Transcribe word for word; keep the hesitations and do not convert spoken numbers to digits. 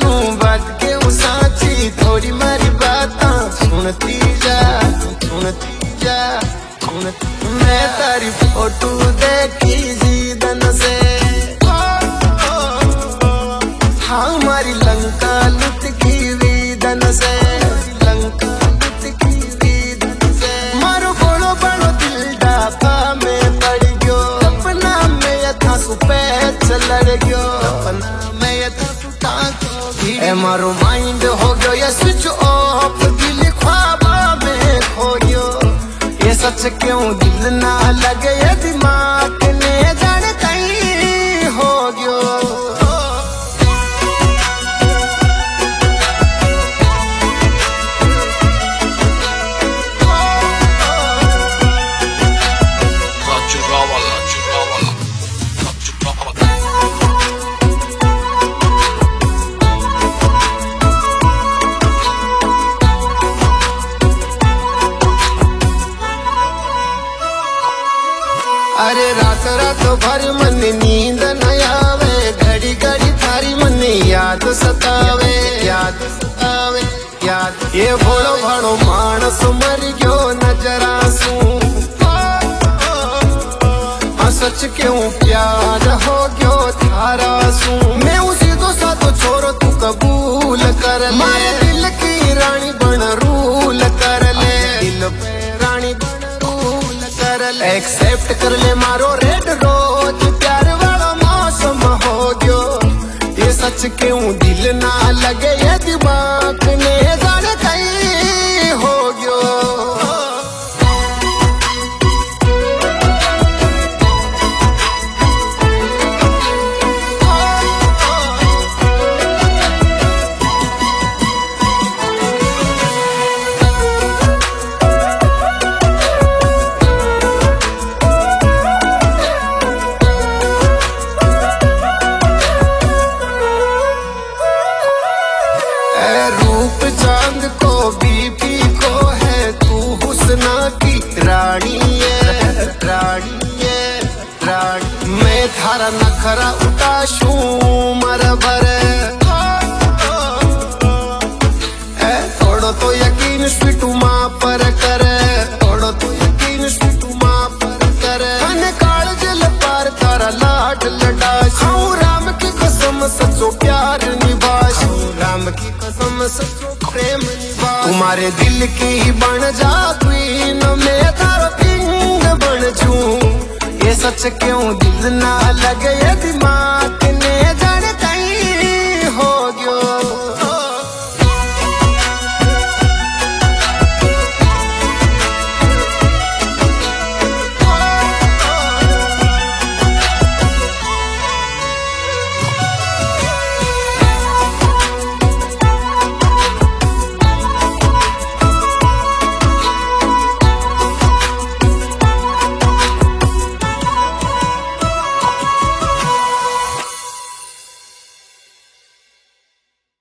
जानू बात के साची थोड़ी मारी बात सुनती जा सुनती जा सुनती। मैं तारी फोटो देखी जीदन से हमारी लंका लुट की वीदन से लंका लुट की वीदन से मारो बोलो बड़ो दिल डाका में पड़ गयो अपना में यथा सुपे चल गयो अपना में यथा सुता ए मारो माइंड हो गयो ये स्विच ऑफ दिल ख्वाबा में खो गयो ये सच क्यों दिल ना लगे ये दिमाग ने जाने कहीं हो गयो। अरे रात रात भर मन नींद न आवे घड़ी घड़ी थारी मन याद सतावे याद सतावे याद ये भोलो भाड़ो मानस मर गयो नजरा सू सच क्यों प्यार हो गयो थारा सू मैं उसी दो सातो छोरो तू कबूल कर ले मारे दिल की रानी बन रूल कर ले दिल पे रानी बन रूल कर ले एक्सेप्ट कर ले मारो रेड रोज प्यार वाला मौसम हो गयो ये सच क्यों दिल ना लगे ये दिमाग ने जाने कहीं हो गयो। रूप चांद को बीपी को है तू हुस्ना की रानी है रानी है रानी मैं थारा नखरा उताशू मर भरे थोड़ो तो यकीन स्वीटू माँ पर करे थोड़ो तो यकीन स्वीटू माँ पर करे खाने काल जल पार तारा लाड लड़ा राम की कसम सचो प्यार निभाश राम की कसम सचो प्रेम निभा तुम्हारे दिल की बन जा क्वीन मैं तारा किंग बन जूं ये सच क्यों दिल ना लगे ये दिमाग